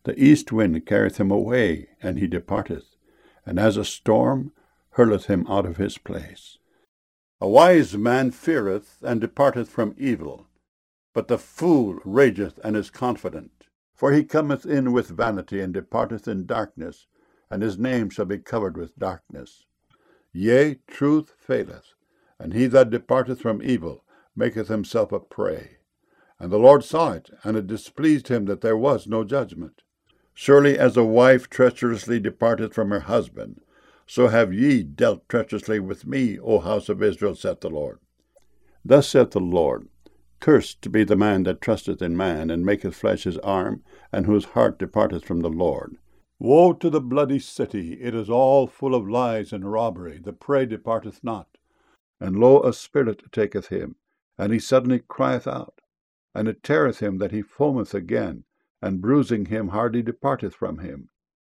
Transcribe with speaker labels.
Speaker 1: The east wind carrieth him away, and he departeth, and as a storm hurleth him out of his place. A wise man feareth and departeth from evil, but the fool rageth and is confident. For he cometh in with vanity, and departeth in darkness, and his name shall be covered with darkness. Yea, truth faileth, and he that departeth from evil maketh himself a prey. And the Lord saw it, and it displeased him that there was no judgment. Surely as a wife treacherously departeth from her husband, so have ye dealt treacherously with me, O house of Israel, saith the Lord. Thus saith the Lord, Cursed be the man that trusteth in man, and maketh flesh his arm, and whose heart departeth from the Lord. Woe to the bloody city! It is all full of lies and robbery. The prey departeth not. And lo, a spirit taketh him, and he suddenly crieth out. And it teareth him that he foameth again, and bruising him hardly departeth from him.